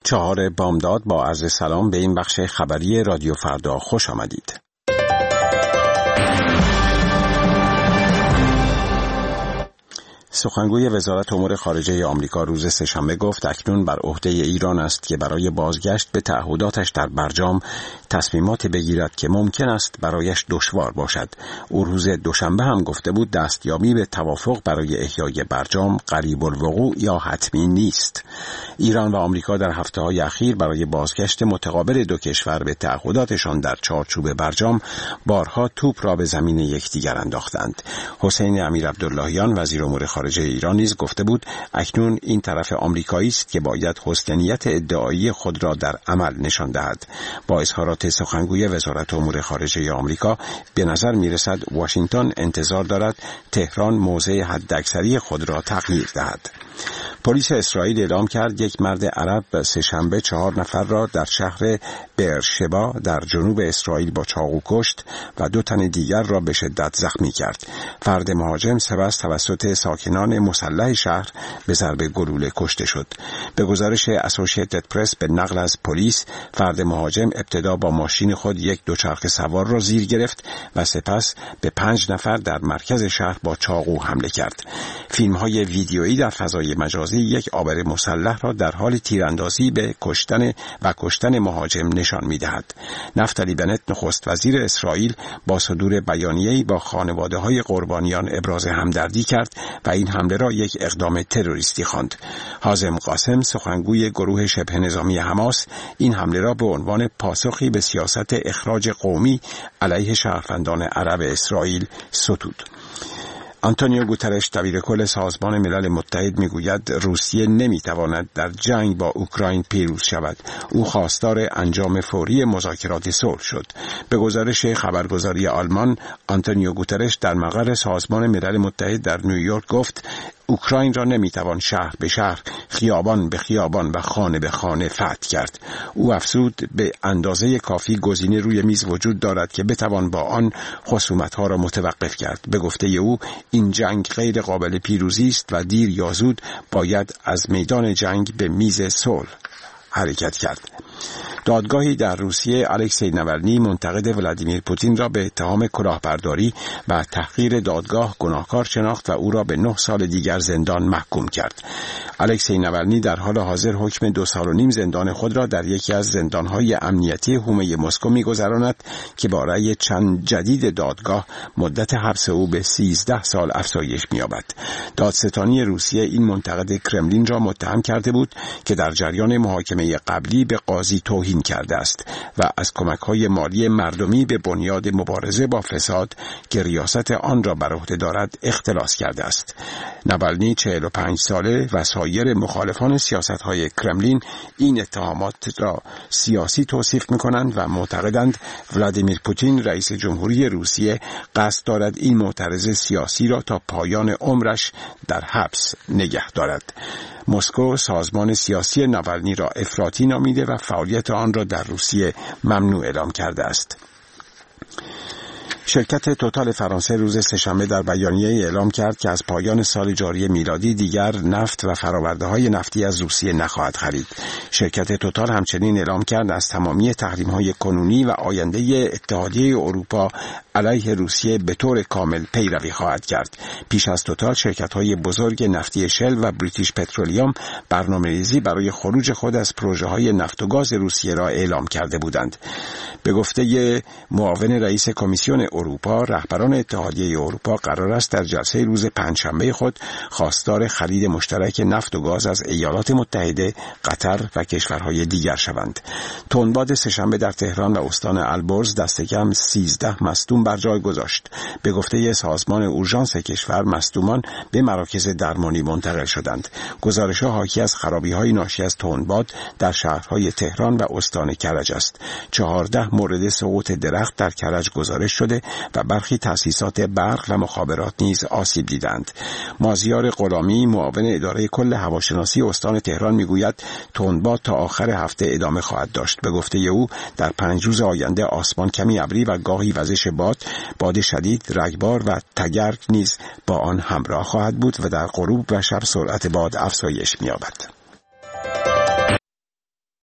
4 بامداد با عرض سلام به این بخش خبری رادیو فردا خوش آمدید. سخنگوی وزارت امور خارجه آمریکا روز سه‌شنبه گفت اکنون بر عهده ایران است که برای بازگشت به تعهداتش در برجام تصمیمات بگیرد که ممکن است برایش دشوار باشد. او روز دوشنبه هم گفته بود دستیابی به توافق برای احیای برجام قریب الوقوع یا حتمی نیست. ایران و آمریکا در هفته‌های اخیر برای بازگشت متقابل دو کشور به تعهداتشان در چارچوب برجام بارها توپ را به زمین یکدیگر انداختند. حسین امیرعبداللهیان وزیر امور خارجه ایران نیز گفته بود اکنون این طرف آمریکایی است که باید حسن نیت ادعایی خود را در عمل نشان دهد. با اظهارات سخنگوی وزارت امور خارجه آمریکا به نظر می‌رسد واشنگتن انتظار دارد تهران موضع حداکثری خود را تغییر دهد. پلیس اسرائیل اعلام کرد یک مرد عرب سه‌شنبه 4 نفر را در شهر بئرشبا در جنوب اسرائیل با چاقو کشت و 2 تن دیگر را به شدت زخمی کرد. فرد مهاجم سپس توسط ساکنان مسلح شهر به ضرب گلوله کشته شد. به گزارش اسوسییتد پرس به نقل از پلیس، فرد مهاجم ابتدا با ماشین خود یک دوچرخه سوار را زیر گرفت و سپس به 5 نفر در مرکز شهر با چاقو حمله کرد. فیلم‌های ویدیویی در فضای مجازی یک آبر مسلح را در حال تیراندازی به کشتن مهاجم نشان می‌دهد. نفتالی بنت نخست وزیر اسرائیل با صدور بیانیه‌ای با خانواده‌های قربانیان ابراز همدردی کرد و این حمله را یک اقدام تروریستی خواند. حازم قاسم سخنگوی گروه شبه نظامی حماس این حمله را به عنوان پاسخی به سیاست اخراج قومی علیه شهروندان عرب اسرائیل ستود. آنتونیو گوترش دبیر کل سازمان ملل متحد میگوید روسیه نمیتواند در جنگ با اوکراین پیروز شود. او خواستار انجام فوری مذاکرات صلح شد. به گزارش خبرگزاری آلمان، آنتونیو گوترش در مقر سازمان ملل متحد در نیویورک گفت اوکراین را نمیتوان شهر به شهر، خیابان به خیابان و خانه به خانه فتح کرد. او افزود به اندازه کافی گزینه روی میز وجود دارد که بتوان با آن خصومت‌ها را متوقف کرد. به گفته او این جنگ غیر قابل پیروزی است و دیر یا زود باید از میدان جنگ به میز صلح حرکت کرد. دادگاهی در روسیه الکسی ناولنی منتقد ولادیمیر پوتین را به اتهام کلاهبرداری و تحقیر دادگاه گناهکار شناخت و او را به 9 سال دیگر زندان محکوم کرد. الکسی ناولنی در حال حاضر حکم 2.5 سال زندان خود را در یکی از زندانهای امنیتی حومه مسکو می‌گذراند که با رأی چند جدید دادگاه مدت حبس او به 13 سال افزایش می‌یابد. دادستانی روسیه این منتقد کرملین را متهم کرده بود که در جریان محاکمه قبلی به قاضی توهین کرده است و از کمک‌های مالی مردمی به بنیاد مبارزه با فساد که ریاست آن را بر عهده دارد اختلاس کرده است. ناولنی 45 ساله و سایر مخالفان سیاست‌های کرملین این اتهامات را سیاسی توصیف می‌کنند و معتقدند ولادیمیر پوتین رئیس جمهوری روسیه قصد دارد این معترض سیاسی را تا پایان عمرش در حبس نگه دارد. مسکو سازمان سیاسی ناولنی را افراطی نامیده و فعالیت آن را در روسیه ممنوع اعلام کرده است. شرکت توتال فرانسه روز سه‌شنبه در بیانیه اعلام کرد که از پایان سال جاری میلادی دیگر نفت و فرآورده‌های نفتی از روسیه نخواهد خرید. شرکت توتال همچنین اعلام کرد از تمامی تحریم‌های کنونی و آینده اتحادیه اروپا علیه روسیه به طور کامل پیروی خواهد کرد. پیش از توتال شرکت‌های بزرگ نفتی شل و بریتیش پترولیوم برنامه‌ریزی برای خروج خود از پروژه‌های نفت و گاز روسیه را اعلام کرده بودند. به گفته معاون رئیس کمیسیون اروپا، رهبران اتحادیه اروپا قرار است در جلسه روز پنجشنبه خود خواستار خرید مشترک نفت و گاز از ایالات متحده، قطر و کشورهای دیگر شوند. تندباد سه‌شنبه در تهران و استان البرز دست کم 13 مصدوم بر جای گذاشت. به گفته سازمان اورژانس کشور، مصدومان به مراکز درمانی منتقل شدند. گزارش‌ها حاکی از خرابی‌های ناشی از تندباد در شهرهای تهران و استان کرج است. 14 مورد سقوط درخت در کرج گزارش شده و برخی تأسیسات برق و مخابرات نیز آسیب دیدند. مازیار غلامی معاون اداره کل هواشناسی استان تهران میگوید تندباد تا آخر هفته ادامه خواهد داشت. به گفته او در 5 روز آینده آسمان کمی ابری و گاهی وزش باد شدید، رگبار و تگرگ نیز با آن همراه خواهد بود و در غروب و شب سرعت باد افزایش می‌یابد.